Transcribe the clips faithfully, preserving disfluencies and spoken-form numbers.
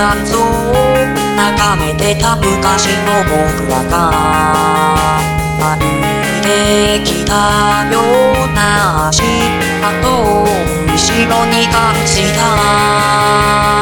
夏を眺めてた昔の僕らが歩いてきたような足跡を後ろに感じた。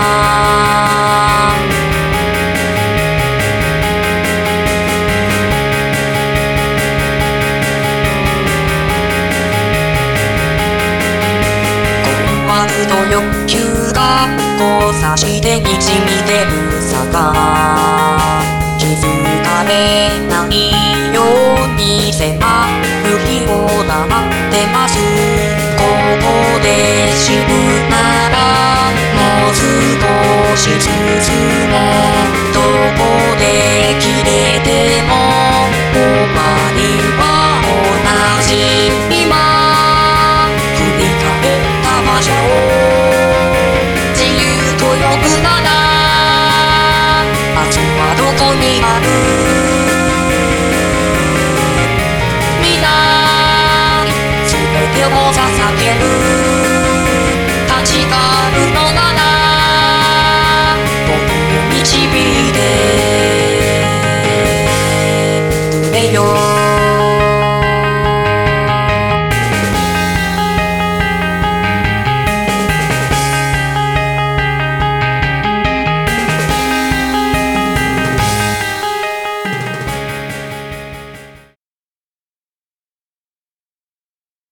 と欲求が交差してにじみ出る坂、気づかれないように迫る日を待ってます。ここで死ぬならもう少し続